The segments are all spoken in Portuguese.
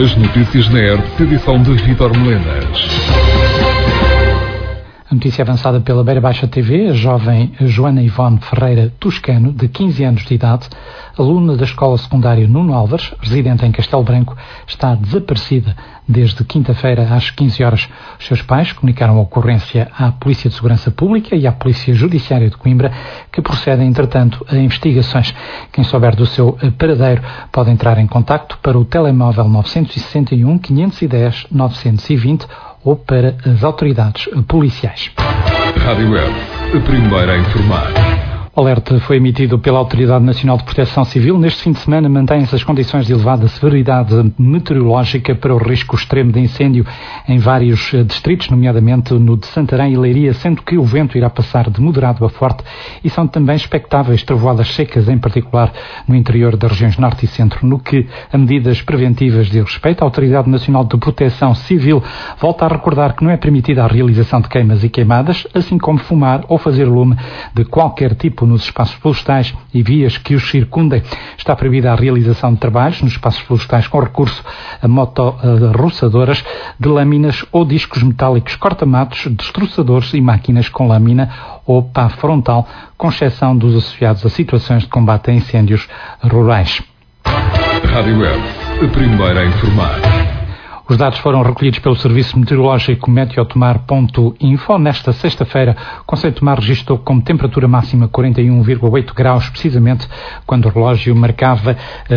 As notícias na ERP, edição de Vítor Melenas. A notícia avançada pela Beira Baixa TV, a jovem Joana Ivone Ferreira Toscano, de 15 anos de idade, aluna da escola secundária Nuno Álvares, residente em Castelo Branco, está desaparecida desde quinta-feira às 15 horas. Os seus pais comunicaram a ocorrência à Polícia de Segurança Pública e à Polícia Judiciária de Coimbra, que procedem, entretanto, a investigações. Quem souber do seu paradeiro pode entrar em contacto para o telemóvel 961 510 920 ou para as autoridades policiais. Rádio Web, a primeira a informar. O alerta foi emitido pela Autoridade Nacional de Proteção Civil. Neste fim de semana mantêm-se as condições de elevada severidade meteorológica para o risco extremo de incêndio em vários distritos, nomeadamente no de Santarém e Leiria, sendo que o vento irá passar de moderado a forte e são também expectáveis trovoadas secas, em particular no interior das regiões norte e centro. No que a medidas preventivas diz respeito, a Autoridade Nacional de Proteção Civil volta a recordar que não é permitida a realização de queimas e queimadas, assim como fumar ou fazer lume de qualquer tipo nos espaços florestais e vias que os circundem. Está proibida a realização de trabalhos nos espaços florestais com recurso a motorroçadoras de lâminas ou discos metálicos, corta-matos, destroçadores e máquinas com lâmina ou pá frontal, com exceção dos associados a situações de combate a incêndios rurais. Rádio Web, a primeira a informar. Os dados foram recolhidos pelo Serviço Meteorológico Meteotomar.info. Nesta sexta-feira, o Conselho de Tomar registrou como temperatura máxima 41,8 graus, precisamente quando o relógio marcava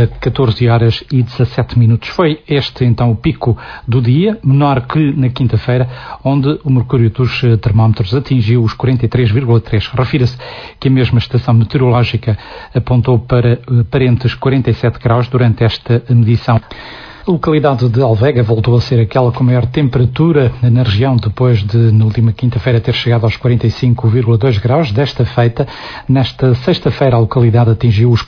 14 horas e 17 minutos. Foi este, então, o pico do dia, menor que na quinta-feira, onde o mercúrio dos termómetros atingiu os 43,3. Refira-se que a mesma estação meteorológica apontou para aparentes 47 graus durante esta medição. A localidade de Alvega voltou a ser aquela com maior temperatura na região, depois de, na última quinta-feira, ter chegado aos 45,2 graus. Desta feita, nesta sexta-feira, a localidade atingiu os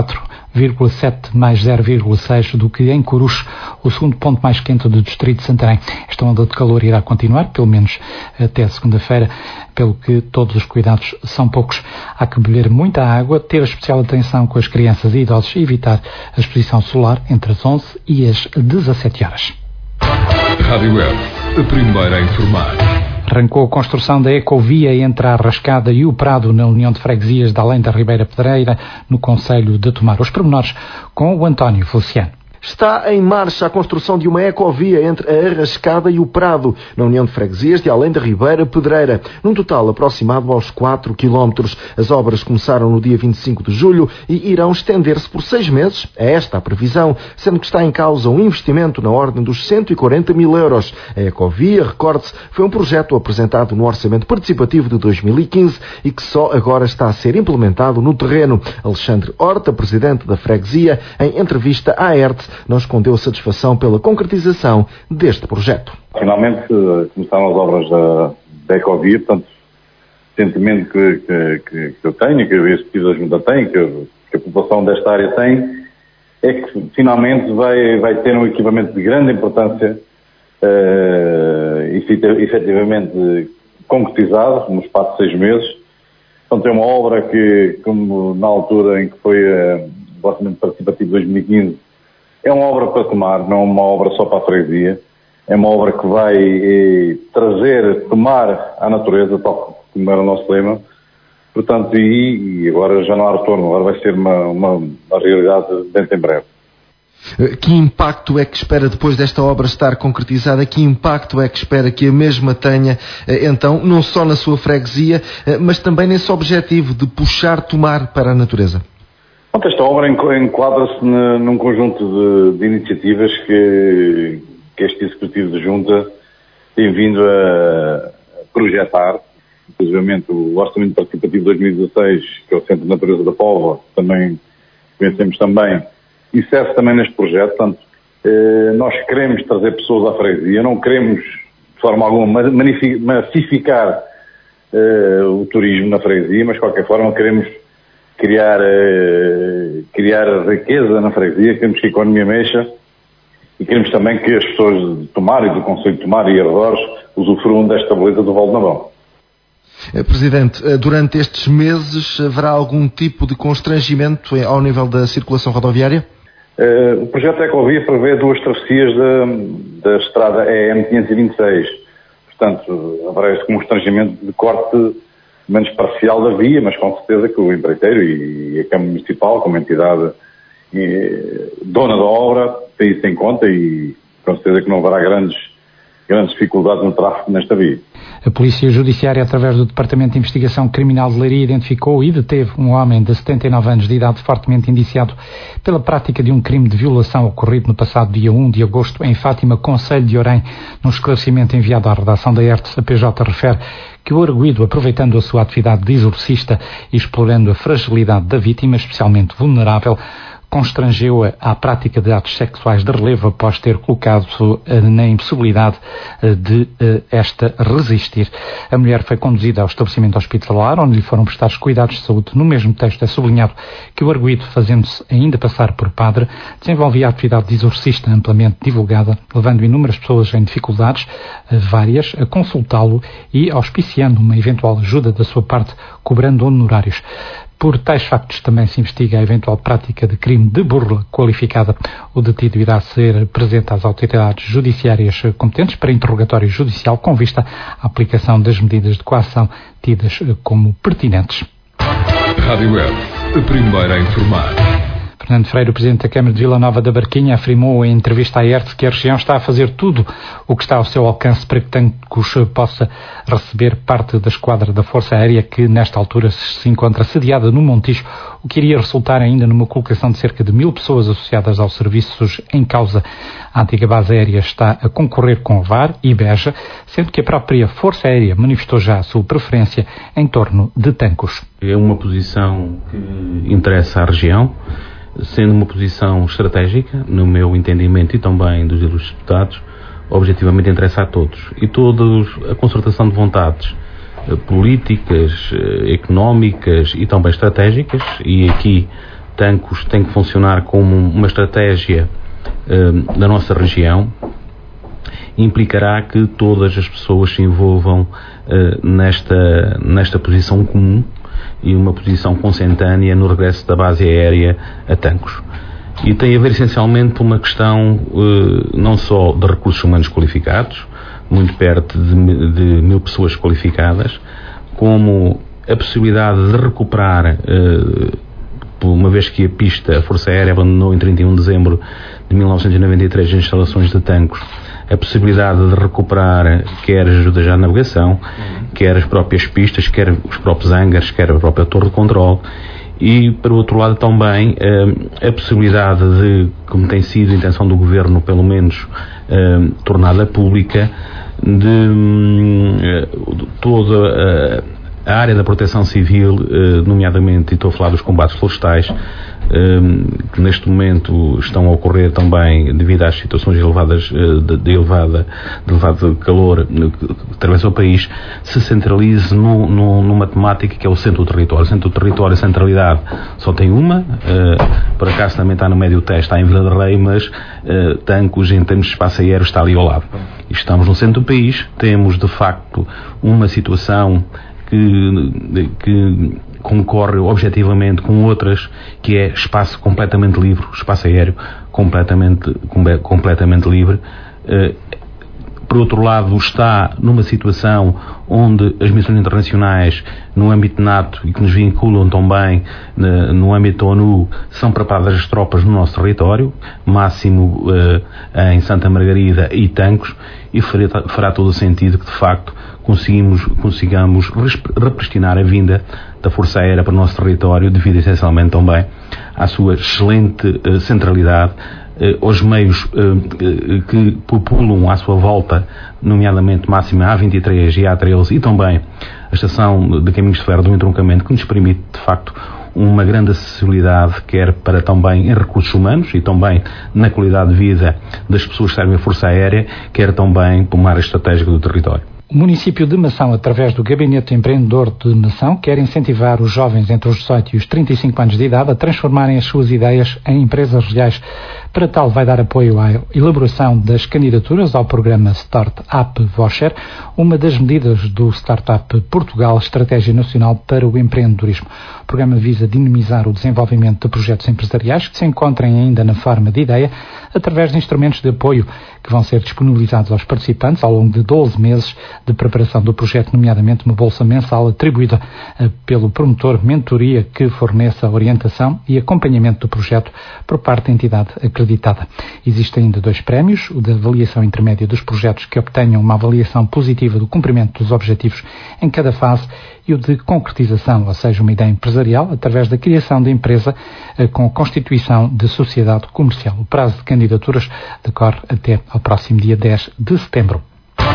44,7 mais 0,6 do que em Coruche, o segundo ponto mais quente do distrito de Santarém. Esta onda de calor irá continuar, pelo menos até segunda-feira, pelo que todos os cuidados são poucos. Há que beber muita água, ter especial atenção com as crianças e idosos e evitar a exposição solar entre as 11 e as 17 horas. Rádio Web, a primeira a informar. Arrancou a construção da ecovia entre a Arrascada e o Prado na União de Freguesias de Além da Ribeira Pedreira, no concelho de Tomar. Os pormenores com o António Feliciano. Está em marcha a construção de uma ecovia entre a Arrascada e o Prado, na União de Freguesias de Além da Ribeira Pedreira, num total aproximado aos 4 km. As obras começaram no dia 25 de julho e irão estender-se por 6 meses. É esta a previsão, sendo que está em causa um investimento na ordem dos 140 mil euros. A ecovia, recorde-se, foi um projeto apresentado no Orçamento Participativo de 2015 e que só agora está a ser implementado no terreno. Alexandre Horta, presidente da freguesia, em entrevista à ERT, não escondeu satisfação pela concretização deste projeto. Finalmente começaram as obras da ecovia, portanto, o sentimento que eu tenho, que a executiva da Junta tem, que a população desta área tem, é que finalmente vai ter um equipamento de grande importância, efetivamente concretizado, no espaço de 6 meses. Portanto, é uma obra que, como na altura em que foi o Orçamento Participativo de 2015, é uma obra para Tomar, não é uma obra só para a freguesia. É uma obra que vai trazer Tomar à natureza, tal como era o nosso lema. Portanto, e agora já não há retorno, agora vai ser uma realidade dentro em breve. Que impacto é que espera, depois desta obra estar concretizada, que impacto é que espera que a mesma tenha, então, não só na sua freguesia, mas também nesse objetivo de puxar Tomar para a natureza? Esta obra enquadra-se num conjunto de iniciativas que este Executivo de Junta tem vindo a projetar, inclusive o Orçamento Participativo de 2016, que é o Centro de Natureza da Póvoa, também conhecemos também, e serve também neste projeto. Portanto, nós queremos trazer pessoas à freguesia, não queremos, de forma alguma, massificar o turismo na freguesia, mas de qualquer forma queremos criar riqueza na freguesia, queremos que a economia mexa e queremos também que as pessoas de Tomar e do concelho de Tomar e arredores usufruam desta beleza do Val de Navão. Presidente, durante estes meses haverá algum tipo de constrangimento ao nível da circulação rodoviária? O projeto Ecovia prevê 2 travessias da estrada EM 526. Portanto, haverá este constrangimento de corte menos parcial da via, mas com certeza que o empreiteiro e a Câmara Municipal, como entidade dona da obra, tem isso em conta e com certeza que não haverá grandes dificuldades no tráfego nesta via. A Polícia Judiciária, através do Departamento de Investigação Criminal de Leiria, identificou e deteve um homem de 79 anos de idade fortemente indiciado pela prática de um crime de violação ocorrido no passado dia 1 de agosto em Fátima, concelho de Orém. No esclarecimento enviado à redação da ERTS, a PJ refere que o arguido, aproveitando a sua atividade de exorcista e explorando a fragilidade da vítima, especialmente vulnerável, constrangeu-a à prática de atos sexuais de relevo após ter colocado na impossibilidade de esta resistir. A mulher foi conduzida ao estabelecimento hospitalar, onde lhe foram prestados cuidados de saúde. No mesmo texto é sublinhado que o arguido, fazendo-se ainda passar por padre, desenvolvia a atividade de exorcista amplamente divulgada, levando inúmeras pessoas em dificuldades várias a consultá-lo e auspiciando uma eventual ajuda da sua parte, cobrando honorários. Por tais factos também se investiga a eventual prática de crime de burla qualificada. O detido irá ser presente às autoridades judiciárias competentes para interrogatório judicial com vista à aplicação das medidas de coação tidas como pertinentes. Rádio Web, a primeira a informar. Fernando Freire, o Presidente da Câmara de Vila Nova da Barquinha, afirmou em entrevista à ERTS que a região está a fazer tudo o que está ao seu alcance para que Tancos possa receber parte da esquadra da Força Aérea que nesta altura se encontra sediada no Montijo, o que iria resultar ainda numa colocação de cerca de 1000 pessoas associadas aos serviços em causa. A antiga base aérea está a concorrer com VAR e Beja, sendo que a própria Força Aérea manifestou já a sua preferência em torno de Tancos. É uma posição que interessa à região, sendo uma posição estratégica, no meu entendimento e também dos ilustres deputados, objetivamente interessa a todos. E todos, a concertação de vontades políticas, económicas e também estratégicas, e aqui Tancos tem que funcionar como uma estratégia da nossa região, implicará que todas as pessoas se envolvam nesta posição comum e uma posição consentânea no regresso da base aérea a Tancos. E tem a ver essencialmente por uma questão não só de recursos humanos qualificados, muito perto de 1000 pessoas qualificadas, como a possibilidade de recuperar, uma vez que a Força Aérea abandonou em 31 de dezembro de 1993 as instalações de Tancos, a possibilidade de recuperar quer ajudas à navegação, quer as próprias pistas, quer os próprios hangars, quer a própria torre de controle, e, por outro lado, também a possibilidade de, como tem sido a intenção do Governo, pelo menos tornada pública, de toda a área da proteção civil, nomeadamente, e estou a falar dos combates florestais, que neste momento estão a ocorrer também devido às situações elevadas de elevado calor que atravessa o país, se centralize numa temática que é o centro do território. O centro do território, a centralidade só tem uma, por acaso também está no médio teste, está em Vila de Rei, mas Tancos, em termos de espaço aéreo, está ali ao lado. E estamos no centro do país, temos de facto uma situação que concorre objetivamente com outras, que é espaço completamente livre, espaço aéreo completamente livre. Por outro lado, está numa situação onde as missões internacionais, no âmbito NATO e que nos vinculam também no âmbito ONU, são preparadas as tropas no nosso território, máximo em Santa Margarida e Tancos, e fará todo o sentido que, de facto, consigamos repristinar a vinda da Força Aérea para o nosso território, devido essencialmente também à sua excelente centralidade, aos meios que populam à sua volta, nomeadamente máxima A23 e A13, e também a estação de caminhos de ferro do entroncamento, que nos permite, de facto, uma grande acessibilidade, quer para também em recursos humanos e também na qualidade de vida das pessoas que servem a Força Aérea, quer também por uma área estratégica do território. O município de Mação, através do Gabinete Empreendedor de Mação, quer incentivar os jovens entre os 18 e os 35 anos de idade a transformarem as suas ideias em empresas reais. Para tal, vai dar apoio à elaboração das candidaturas ao programa Startup Voucher, uma das medidas do Startup Portugal, Estratégia Nacional para o Empreendedorismo. O programa visa dinamizar o desenvolvimento de projetos empresariais que se encontrem ainda na forma de ideia, através de instrumentos de apoio que vão ser disponibilizados aos participantes ao longo de 12 meses de preparação do projeto, nomeadamente uma bolsa mensal atribuída pelo promotor, mentoria que forneça orientação e acompanhamento do projeto por parte da entidade acreditada. Existem ainda 2 prémios, o da avaliação intermédia dos projetos que obtenham uma avaliação positiva do cumprimento dos objetivos em cada fase e o de concretização, ou seja, uma ideia empresarial através da criação da empresa com a constituição de sociedade comercial. O prazo de candidaturas decorre até ao próximo dia 10 de setembro.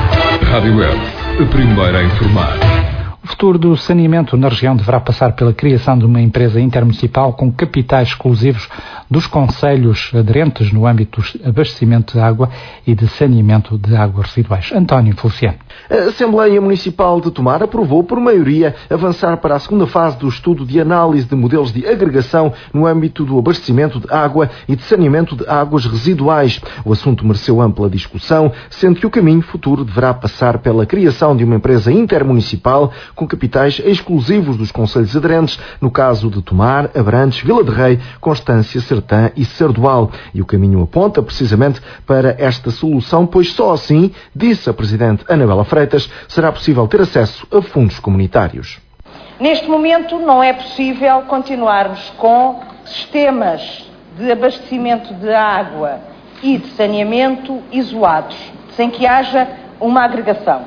Rádio Web, a primeira a informar. O futuro do saneamento na região deverá passar pela criação de uma empresa intermunicipal com capitais exclusivos dos concelhos aderentes no âmbito do abastecimento de água e de saneamento de águas residuais. António Feliciano. A Assembleia Municipal de Tomar aprovou por maioria avançar para a segunda fase do estudo de análise de modelos de agregação no âmbito do abastecimento de água e de saneamento de águas residuais. O assunto mereceu ampla discussão, sendo que o caminho futuro deverá passar pela criação de uma empresa intermunicipal com capitais exclusivos dos concelhos aderentes, no caso de Tomar, Abrantes, Vila de Rei, Constância, Sertã e Sardual. E o caminho aponta precisamente para esta solução, pois só assim, disse a Presidente Anabela Freitas, será possível ter acesso a fundos comunitários. Neste momento não é possível continuarmos com sistemas de abastecimento de água e de saneamento isolados, sem que haja uma agregação.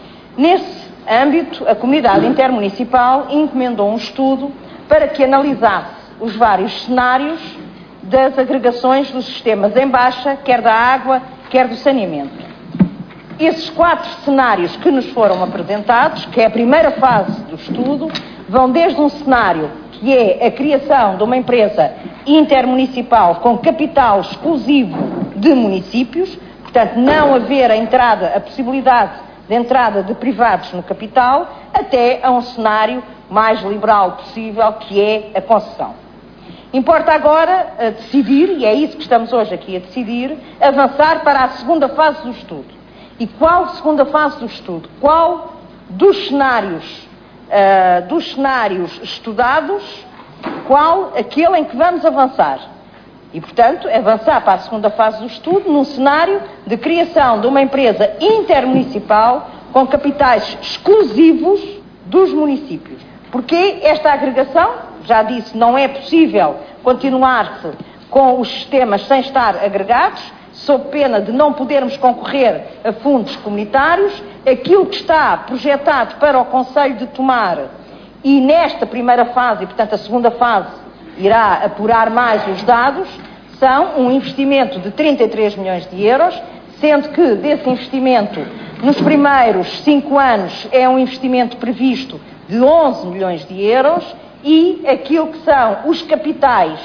Nesse âmbito, a Comunidade Intermunicipal encomendou um estudo para que analisasse os vários cenários das agregações dos sistemas em baixa, quer da água, quer do saneamento. Esses 4 cenários que nos foram apresentados, que é a primeira fase do estudo, vão desde um cenário que é a criação de uma empresa intermunicipal com capital exclusivo de municípios, portanto não haver a possibilidade de entrada de privados no capital, até a um cenário mais liberal possível, que é a concessão. Importa agora decidir, e é isso que estamos hoje aqui a decidir, avançar para a segunda fase do estudo. E qual segunda fase do estudo? Qual dos cenários estudados, qual aquele em que vamos avançar? E, portanto, avançar para a segunda fase do estudo num cenário de criação de uma empresa intermunicipal com capitais exclusivos dos municípios. Porque esta agregação, já disse, não é possível continuar-se com os sistemas sem estar agregados, sob pena de não podermos concorrer a fundos comunitários. Aquilo que está projetado para o Concelho de Tomar e nesta primeira fase, e portanto a segunda fase irá apurar mais os dados, são um investimento de 33 milhões de euros, sendo que desse investimento, nos primeiros 5 anos, é um investimento previsto de 11 milhões de euros e aquilo que são os capitais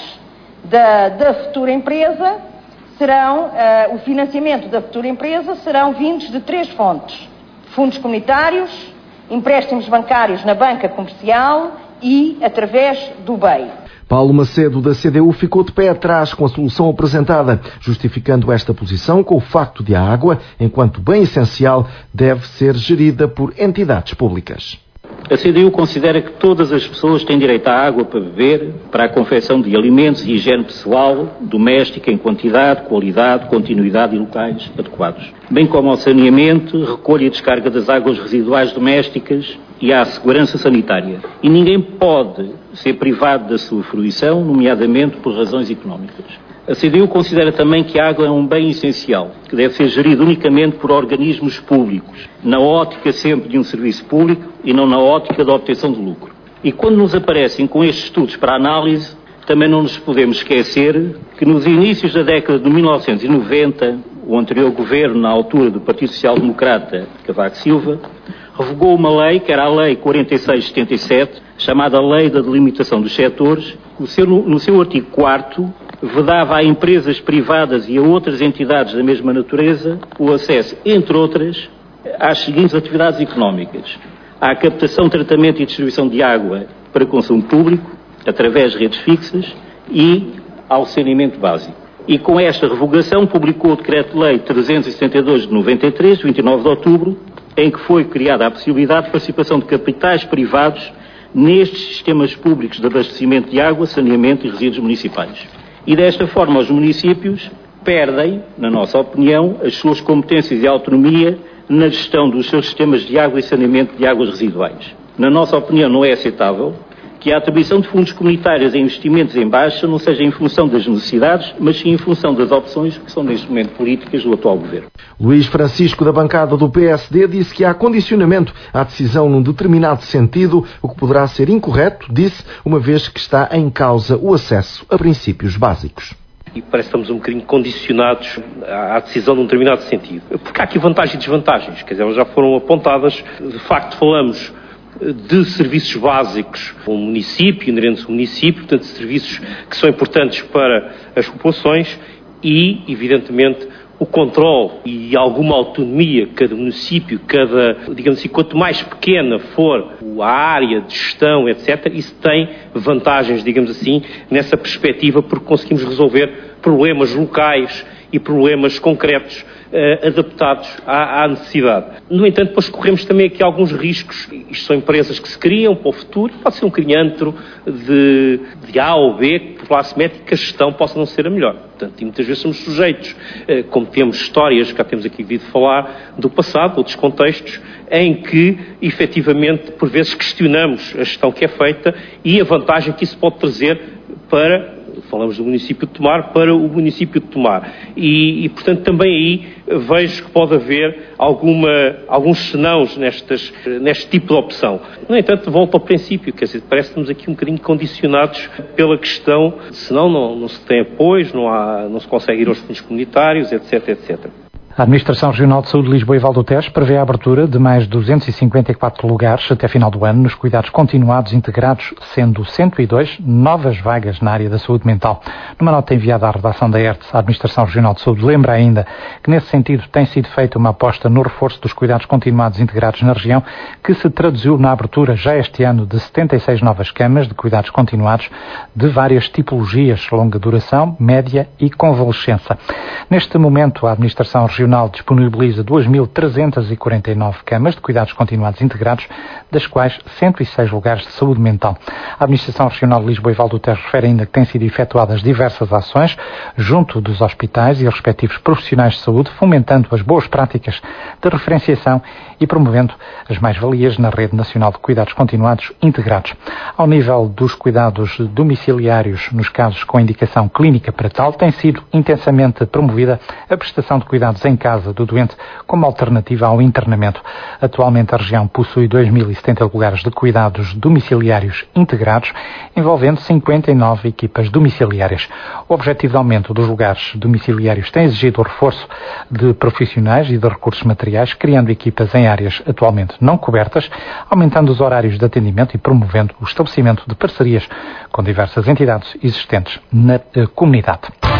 da futura empresa serão, o financiamento da futura empresa serão vindos de 3 fontes: fundos comunitários, empréstimos bancários na banca comercial e através do BEI. Paulo Macedo, da CDU, ficou de pé atrás com a solução apresentada, justificando esta posição com o facto de a água, enquanto bem essencial, deve ser gerida por entidades públicas. A CDU considera que todas as pessoas têm direito à água para beber, para a confecção de alimentos e higiene pessoal, doméstica, em quantidade, qualidade, continuidade e locais adequados, bem como ao saneamento, recolha e descarga das águas residuais domésticas e à segurança sanitária. E ninguém pode ser privado da sua fruição, nomeadamente por razões económicas. A CDU considera também que a água é um bem essencial, que deve ser gerido unicamente por organismos públicos, na ótica sempre de um serviço público e não na ótica da obtenção de lucro. E quando nos aparecem com estes estudos para análise, também não nos podemos esquecer que nos inícios da década de 1990, o anterior governo, na altura do Partido Social Democrata, Cavaco Silva, revogou uma lei, que era a Lei 4677, chamada Lei da Delimitação dos Setores. No seu artigo 4º, vedava a empresas privadas e a outras entidades da mesma natureza o acesso, entre outras, às seguintes atividades económicas: à captação, tratamento e distribuição de água para consumo público, através de redes fixas, e ao saneamento básico. E com esta revogação publicou o Decreto-Lei 372 de 93, 29 de outubro, em que foi criada a possibilidade de participação de capitais privados nestes sistemas públicos de abastecimento de água, saneamento e resíduos municipais. E desta forma os municípios perdem, na nossa opinião, as suas competências e autonomia na gestão dos seus sistemas de água e saneamento de águas residuais. Na nossa opinião, não é aceitável que a atribuição de fundos comunitários em investimentos em baixa não seja em função das necessidades, mas sim em função das opções que são neste momento políticas do atual governo. Luís Francisco, da bancada do PSD, disse que há condicionamento à decisão num determinado sentido, o que poderá ser incorreto, disse, uma vez que está em causa o acesso a princípios básicos. E parece que estamos um bocadinho condicionados à decisão num determinado sentido. Porque há aqui vantagens e desvantagens, quer dizer, elas já foram apontadas. De facto, falamos de serviços básicos no município, inerentes ao município, portanto, serviços que são importantes para as populações e, evidentemente, o controle e alguma autonomia, cada município, digamos assim, quanto mais pequena for a área de gestão, etc., isso tem vantagens, digamos assim, nessa perspectiva, porque conseguimos resolver problemas locais e problemas concretos adaptados à necessidade. No entanto, depois corremos também aqui alguns riscos. Isto são empresas que se criam para o futuro, pode ser um criântro de A ou B, que por lá se mete que a gestão possa não ser a melhor. Portanto, e muitas vezes somos sujeitos, como temos histórias, que já temos aqui ouvido falar, do passado, outros contextos, em que, efetivamente, por vezes questionamos a gestão que é feita e a vantagem que isso pode trazer falamos do município de Tomar, para o município de Tomar. E portanto, também aí vejo que pode haver alguns senãos neste tipo de opção. No entanto, volto ao princípio, quer dizer, parece que estamos aqui um bocadinho condicionados pela questão, senão não se tem apoios, não se consegue ir aos fundos comunitários, etc, etc. A Administração Regional de Saúde de Lisboa e Val do Tejo prevê a abertura de mais 254 lugares até final do ano nos cuidados continuados integrados, sendo 102 novas vagas na área da saúde mental. Numa nota enviada à redação da ERTS, a Administração Regional de Saúde lembra ainda que, nesse sentido, tem sido feita uma aposta no reforço dos cuidados continuados integrados na região, que se traduziu na abertura já este ano de 76 novas camas de cuidados continuados de várias tipologias, longa duração, média e convalescença. Neste momento, a Administração Regional disponibiliza 2.349 camas de cuidados continuados integrados, das quais 106 lugares de saúde mental. A Administração Regional de Lisboa e Val do Tejo refere ainda que têm sido efetuadas diversas ações junto dos hospitais e respectivos profissionais de saúde, fomentando as boas práticas de referenciação e promovendo as mais-valias na Rede Nacional de Cuidados Continuados Integrados. Ao nível dos cuidados domiciliários, nos casos com indicação clínica para tal, tem sido intensamente promovida a prestação de cuidados em casa do doente como alternativa ao internamento. Atualmente a região possui 2.070 lugares de cuidados domiciliários integrados, envolvendo 59 equipas domiciliárias. O objetivo de aumento dos lugares domiciliários tem exigido o reforço de profissionais e de recursos materiais, criando equipas em áreas atualmente não cobertas, aumentando os horários de atendimento e promovendo o estabelecimento de parcerias com diversas entidades existentes na comunidade.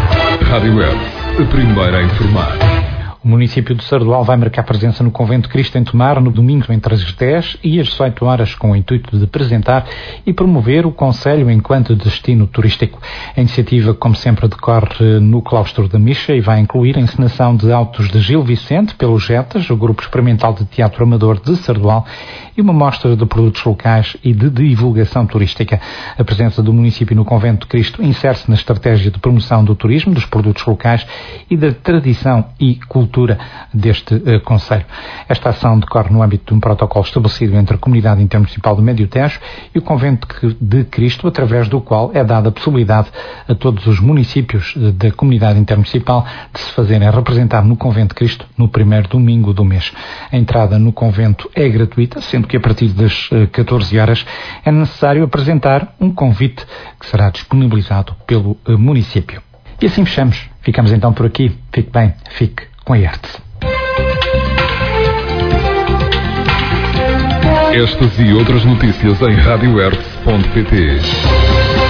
Rádio Web, a primeira a informar. O município de Sardual vai marcar presença no Convento de Cristo em Tomar no domingo entre as 10 e as 18 horas com o intuito de apresentar e promover o concelho enquanto destino turístico. A iniciativa, como sempre, decorre no claustro da Micha e vai incluir a encenação de autos de Gil Vicente pelos Jetas, o Grupo Experimental de Teatro Amador de Sardual, e uma mostra de produtos locais e de divulgação turística. A presença do município no Convento de Cristo insere-se na estratégia de promoção do turismo, dos produtos locais e da tradição e cultura deste concelho. Esta ação decorre no âmbito de um protocolo estabelecido entre a Comunidade Intermunicipal do Médio Tejo e o Convento de Cristo, através do qual é dada a possibilidade a todos os municípios da Comunidade Intermunicipal de se fazerem representar no Convento de Cristo no primeiro domingo do mês. A entrada no convento é gratuita, sendo que a partir das 14 horas é necessário apresentar um convite que será disponibilizado pelo município. E assim fechamos. Ficamos então por aqui. Fique bem, fique com a ERTS. Estas e outras notícias em radioerts.pt.